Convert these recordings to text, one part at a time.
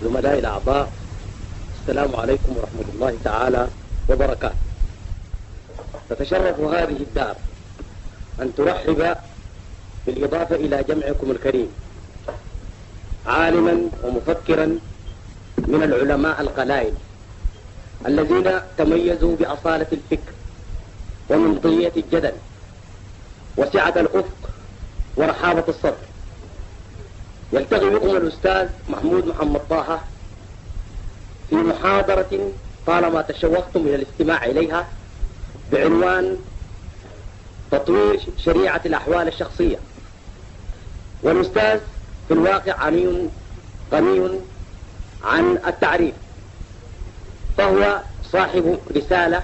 زملائي الأعضاء، السلام عليكم ورحمة الله تعالى وبركاته. تتشرف هذه الدار أن ترحب بالإضافة إلى جمعكم الكريم عالما ومفكرا من العلماء القلائل الذين تميزوا بأصالة الفكر ومنطقية الجدل وسعة الأفق ورحابة الصدر. يلتقي بكم الأستاذ محمود محمد طه في محاضرة طالما تشوقتم إلى الاستماع إليها بعنوان تطوير شريعة الأحوال الشخصية. والأستاذ في الواقع غني عن التعريف، فهو صاحب رسالة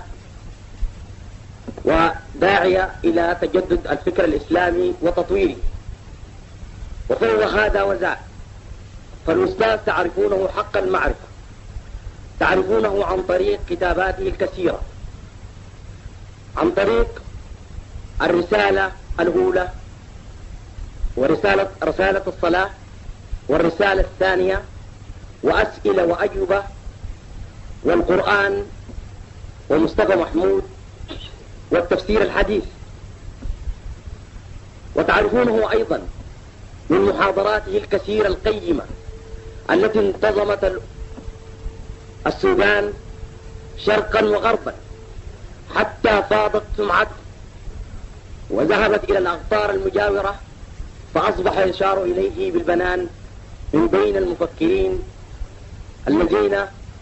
وداعية إلى تجدد الفكر الإسلامي وتطويره، وفهو هذا وذاك. فالأستاذ تعرفونه حق المعرفة، تعرفونه عن طريق كتاباته الكثيرة، عن طريق الرسالة الأولى ورسالة الصلاة والرسالة الثانية وأسئلة وأجوبة والقرآن ومصطفى محمود والتفسير الحديث. وتعرفونه أيضا من محاضراته الكثيرة القيمة التي انتظمت السودان شرقا وغربا حتى فاضت سمعته وذهبت إلى الأقطار المجاورة، فأصبح يشار إليه بالبنان من بين المفكرين الذين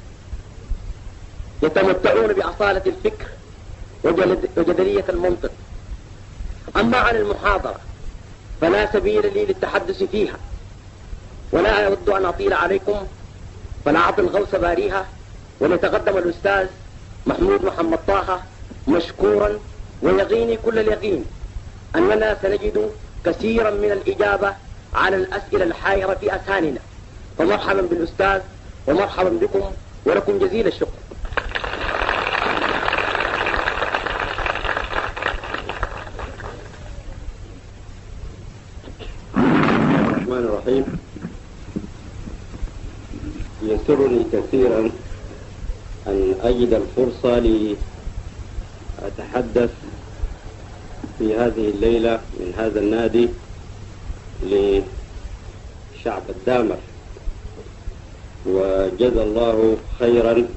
يتمتعون بأصالة الفكر وجدلية المنطق. أما عن المحاضرة فلا سبيل لي للتحدث فيها، ولا أود أن أطيل عليكم، فلا أعطي الغوص باريها، وليتقدم الأستاذ محمود محمد طه مشكورا، ويقيني كل اليقين أننا سنجد كثيرا من الإجابة على الأسئلة الحائرة في أذهاننا. فمرحبا بالأستاذ ومرحبا بكم، ولكم جزيل الشكر. الرحمن الرحيم. يسرني كثيرا أن أجد الفرصة لأتحدث في هذه الليلة من هذا النادي لشعب الدامر، وجزا الله خيرا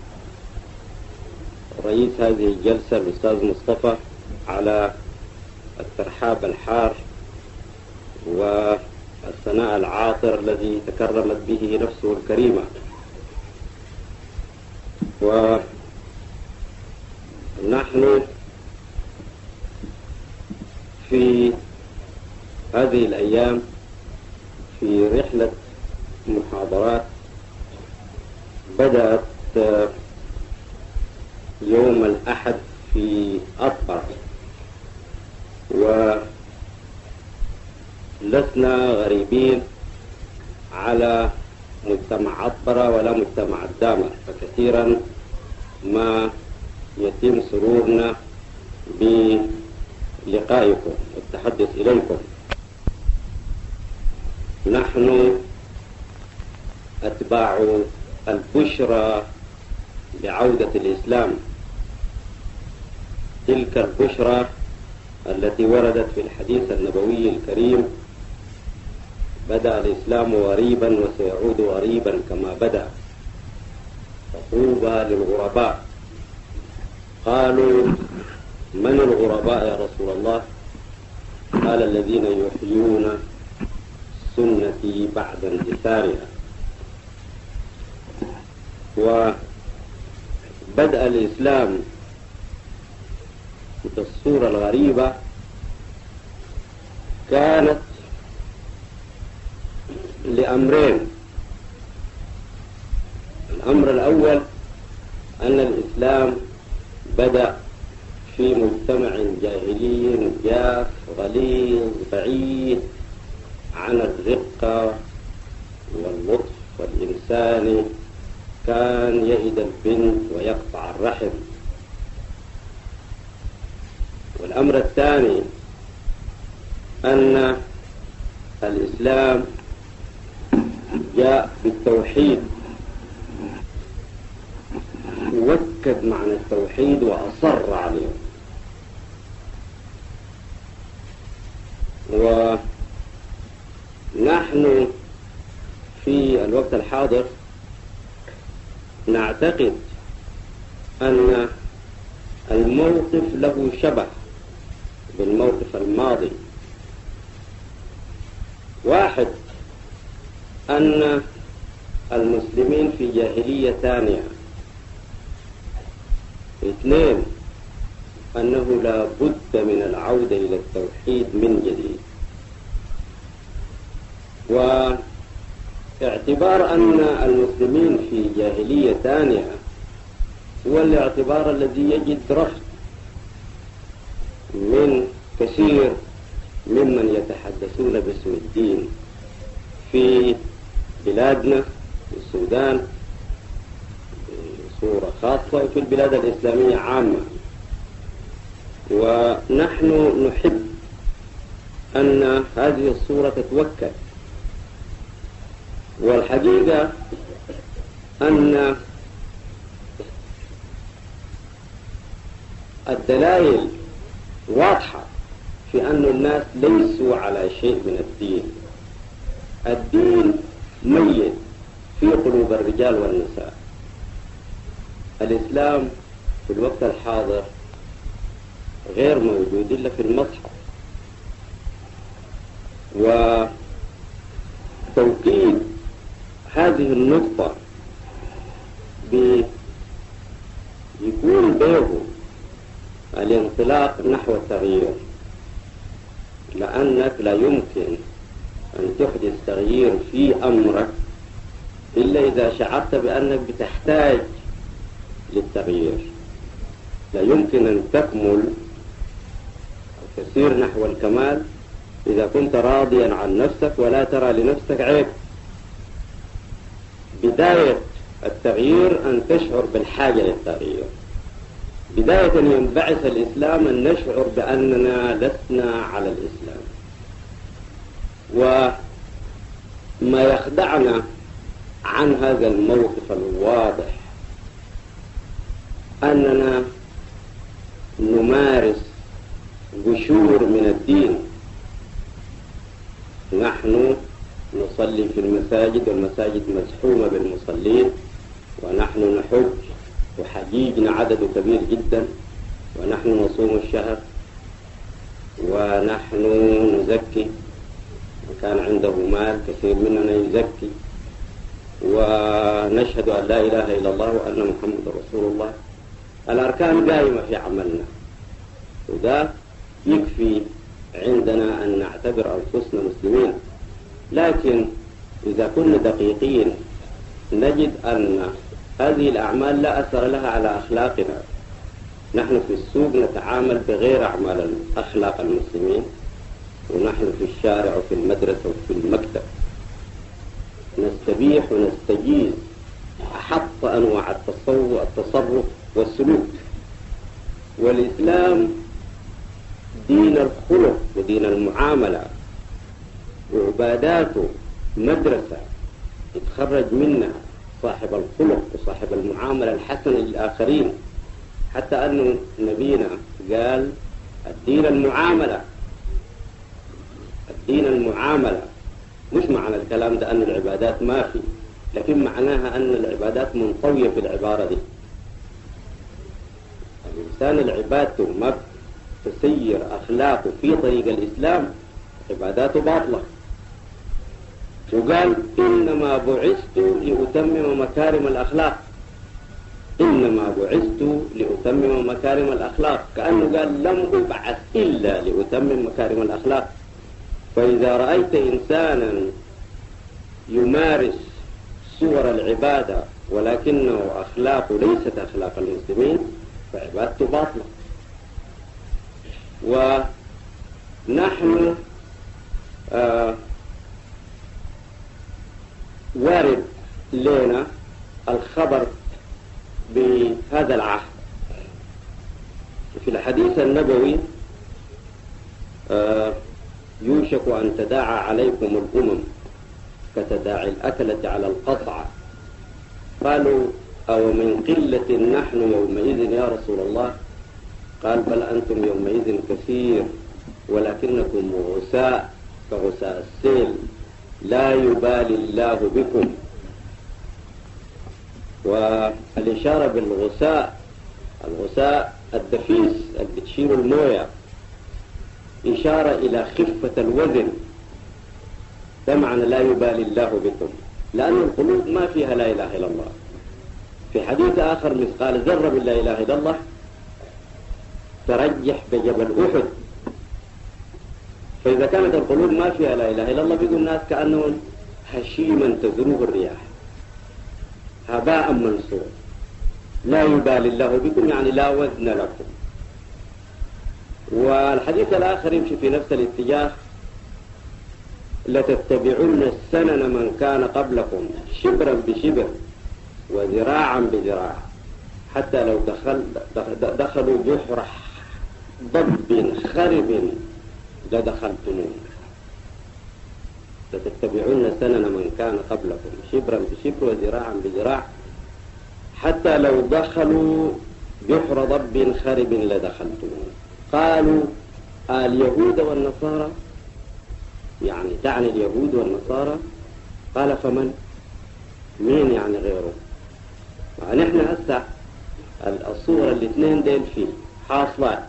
رئيس هذه الجلسة الأستاذ مصطفى على الترحاب الحار والثناء العاطر الذي تكرمت به نفسه الكريمة. ونحن في هذه الأيام في رحلة محاضرات بدأت يوم الأحد في أطبرة، ولسنا غريبين على مجتمع أطبرة ولا مجتمع الدامر، فكثيرا ما يتم سرورنا بلقائكم والتحدث إليكم. نحن أتباع البشرى بعودة الإسلام، تلك البشرى التي وردت في الحديث النبوي الكريم: بدأ الإسلام غريبا وسيعود غريبا كما بدأ، فطوبى للغرباء. قالوا: من الغرباء يا رسول الله؟ قال: الذين يحيون سنتي بعد اندثارها. وبدأ الإسلام بالصورة الغريبة كانت لأمرين. الأمر الأول أن الإسلام بدأ في مجتمع جاهلي جاف غليظ بعيد عن الرقة واللطف والإنسان، كان يئد البنت ويقطع الرحم. والأمر الثاني أن الإسلام جاء بالتوحيد وكد معنى التوحيد وأصر عليه. ونحن في الوقت الحاضر نعتقد أن الموقف له شبه بالموقف الماضي. واحد، أن المسلمين في جاهلية ثانية. اثنين، أنه لا بد من العودة إلى التوحيد من جديد. واعتبار أن المسلمين في جاهلية ثانية هو الاعتبار الذي يجد رفض من كثير ممن يتحدثون باسم الدين في بلادنا، في السودان بصورة خاصة وفي البلاد الإسلامية عامة. ونحن نحب أن هذه الصورة تتوكد. والحقيقة أن الدلائل واضحة في أن الناس ليسوا على شيء من الدين. الدين ميت في قلوب الرجال والنساء. الإسلام في الوقت الحاضر غير موجود إلا في المصحف. وتوكيد هذه النقطة بيكون به الانطلاق نحو التغيير، لأنك لا يمكن أن تحدث تغيير في أمرك إلا إذا شعرت بأنك بتحتاج للتغيير. لا يمكن أن تكمل وتسير نحو الكمال إذا كنت راضيا عن نفسك ولا ترى لنفسك عيب. بداية التغيير أن تشعر بالحاجة للتغيير. بداية ينبعث الإسلام أن نشعر بأننا لسنا على الإسلام. وما يخدعنا عن هذا الموقف الواضح أننا نمارس قشور من الدين. نحن نصلي في المساجد والمساجد مزحومة بالمصلين، ونحن نحج وحجيجنا عدد كبير جدا، ونحن نصوم الشهر، ونحن نزكي وكان عنده مال كثير مننا يزكي، ونشهد أن لا إله إلا الله وأن محمد رسول الله. الأركان قائمة في عملنا، وده يكفي عندنا أن نعتبر أنفسنا مسلمين. لكن إذا كنا دقيقين نجد أن هذه الأعمال لا أثر لها على أخلاقنا. نحن في السوق نتعامل بغير أعمال أخلاق المسلمين، ونحن في الشارع وفي المدرسة وفي المكتب نستبيح ونستجيز أحط أنواع التصرف والسلوك. والإسلام دين الخلق ودين المعاملة، وعباداته مدرسة يتخرج منها صاحب الخلق وصاحب المعاملة الحسنة للآخرين. حتى أن نبينا قال الدين المعاملة. الدين المعاملة مش معنى الكلام ده أن العبادات ما في، لكن معناها أن العبادات منطوية في العبارة دي. الإنسان العبادته ما تسير أخلاقه في طريق الإسلام عباداته باطلة. وقال إنما بعثت لأتمم مكارم الأخلاق. إنما بعثت لأتمم مكارم الأخلاق، كأنه قال لم أبعث إلا لأتمم مكارم الأخلاق. فإذا رأيت إنسانا يمارس صور العبادة ولكنه أخلاقه ليست أخلاق المسلمين فعبادته باطلة. ونحن وارد لنا الخبر بهذا العهد في الحديث النبوي. يوشك أن تداعى عليكم الأمم كتداعي الأكلة على القصعة. قالوا أو من قلة نحن يومئذ يا رسول الله؟ قال بل أنتم يومئذ كثير ولكنكم غثاء كغثاء السيل لا يبالي الله بكم. والإشارة بالغثاء، الغثاء الدفيس اللي بتشير الموية، إشارة إلى خفة الوزن. ده معنى لا يبالي الله بكم، لأن القلوب ما فيها لا إله إلا الله. في حديث آخر مثقال ذرة من لا إله إلا الله ترجح بجبل أحد. فإذا كانت القلوب ما فيها لا إله إلا الله بيقول الناس كأنهم هشيما تذروه الرياح، هباء منصور. لا يبالي الله بكم يعني لا وزن لكم. والحديث الآخر يمشي في نفس الاتجاه، لتتبعن السنن من كان قبلكم شبرا بشبر وذراعا بذراع حتى لو دخلوا جحر ضب خرب لدخلتموه. لتتبعن سنن من كان قبلكم شبرا بشبر وذراعا بذراع حتى لو دخلوا جحر ضب خرب لدخلتموه. قالوا اليهود والنصارى، يعني تعني اليهود والنصارى؟ قال فمن؟ مين يعني غيره؟ نحن هسه الصورة الاثنين ديل فيه حاصلات،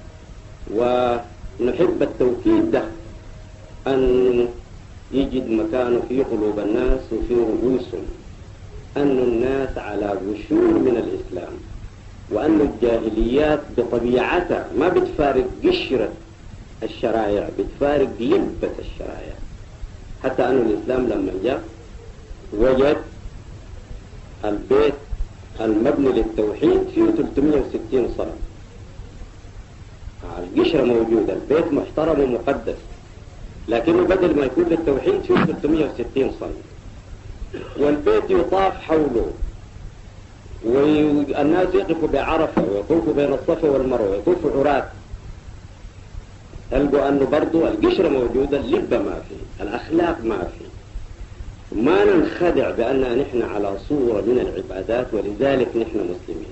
ونحب التوكيد ده أن يجد مكانه في قلوب الناس وفي رؤوسهم، أن الناس على بشور من الإسلام، وأن الجاهليات بطبيعتها ما بتفارق قشرة الشرائع، بتفارق لبة الشرائع. حتى أن الإسلام لما جاء وجد البيت المبني للتوحيد فيه 360 صنم، القشرة موجودة، البيت محترم ومقدس، لكنه بدل ما يكون للتوحيد فيه 360 صنم، والبيت يطاف حوله، والناس يقفوا بعرفة ويطوفوا بين الصفا والمروة ويطوفوا عراة. تلقوا أنه برضو القشرة موجودة، اللبة ما فيه، الأخلاق ما فيه. ما ننخدع بأننا نحن على صورة من العبادات ولذلك نحن مسلمين.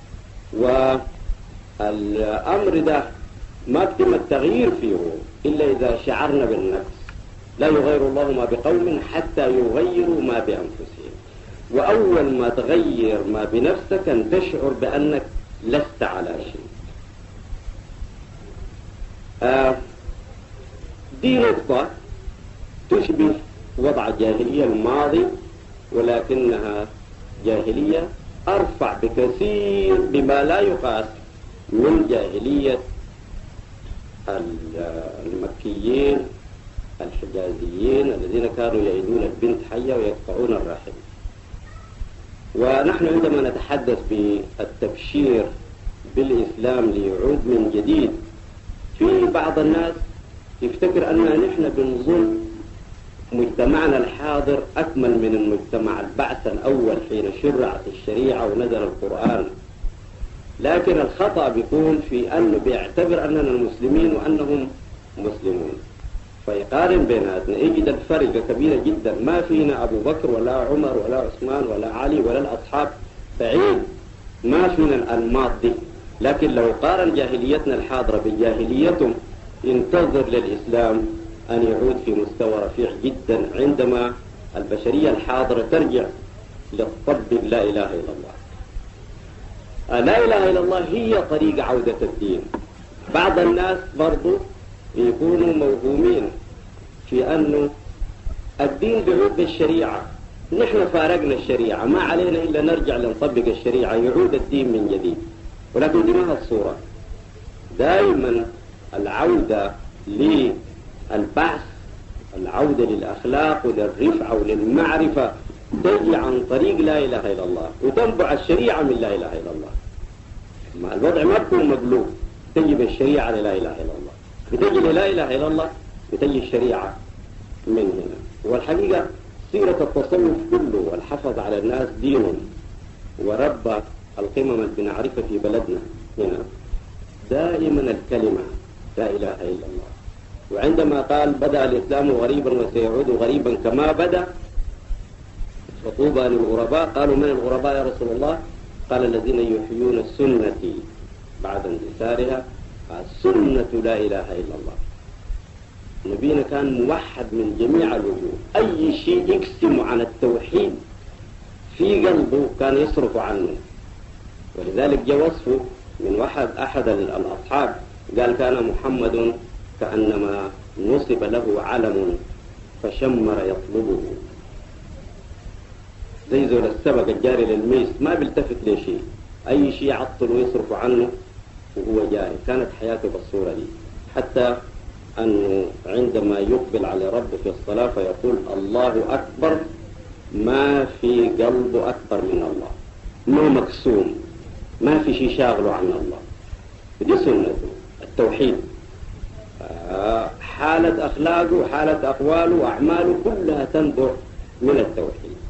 والأمر ده ما يتم التغيير فيه إلا إذا شعرنا بالنفس. لا يغير الله ما بقوم حتى يغيروا ما بأنفسهم. وأول ما تغير ما بنفسك أن تشعر بأنك لست على شيء. دي نقطة تشبه وضع الجاهلية الماضي، ولكنها جاهلية أرفع بكثير بما لا يقاس من جاهلية المكيين الحجازيين الذين كانوا يعيدون البنت حية ويقطعون الرحم. ونحن عندما نتحدث بالتبشير بالإسلام ليعود من جديد، في بعض الناس يفتكر أننا نحن بنظن مجتمعنا الحاضر أكمل من المجتمع البعث الأول حين شرعت الشريعة ونزل القرآن. لكن الخطأ بيكون في أنه بيعتبر أننا المسلمين وأنهم مسلمون، فيقارن بيناتنا يجد الفرق كبيرة جدا. ما فينا أبو بكر ولا عمر ولا عثمان ولا علي ولا الأصحاب، بعيد، ما فينا الأنماط دي. لكن لو قارن جاهليتنا الحاضرة بجاهليتهم ينتظر للإسلام أن يعود في مستوى رفيع جدا عندما البشرية الحاضرة ترجع لتطبق لا إله إلا الله. لا إله إلا الله هي طريق عودة الدين. بعض الناس برضو يكونوا موهومين في أنه الدين بعود بالشريعة، نحن فارقنا الشريعة، ما علينا إلا نرجع لنطبق الشريعة يعود الدين من جديد. ولكن دي ما الصورة. دائما العودة للبعث، العودة للأخلاق وللرفعة وللمعرفة تجي عن طريق لا إله إلا الله، وتنبع الشريعة من لا إله إلا الله. ما الوضع ما بكون مقلوب، تجي بالشريعة للا إله إلا الله، بتجي للا إله إلا الله بتجي الشريعة من هنا. والحقيقة سيرة التصوف كله والحفظ على الناس دينهم وربى القمم اللي بنعرفها في بلدنا هنا دائما الكلمة لا إله إلا الله. وعندما قال بدأ الإسلام غريبا وسيعود غريبا كما بدأ، فطوبى للغرباء. قالوا من الغرباء يا رسول الله؟ قال الذين يحيون سنتي بعد اندثارها. السنة لا إله إلا الله. نبينا كان موحد من جميع الوجوه، أي شيء يقسم عن التوحيد في قلبه كان يصرف عنه. ولذلك جاء وصفه من أحد الأصحاب قال كان محمد كأنما نصب له علم فشمر يطلبه، زي زول السبق الجاري للميس ما بيلتفت لشيء، أي شيء يعطل ويصرف عنه وهو جاري. كانت حياته بالصورة دي، حتى أنه عندما يقبل على رب في الصلاة فيقول الله أكبر، ما في قلبه أكبر من الله، ما مكسوم، ما في شيء شاغله عن الله. دي سنته التوحيد. حالة أخلاقه وحالة أقواله وأعماله كلها تنبع من التوحيد.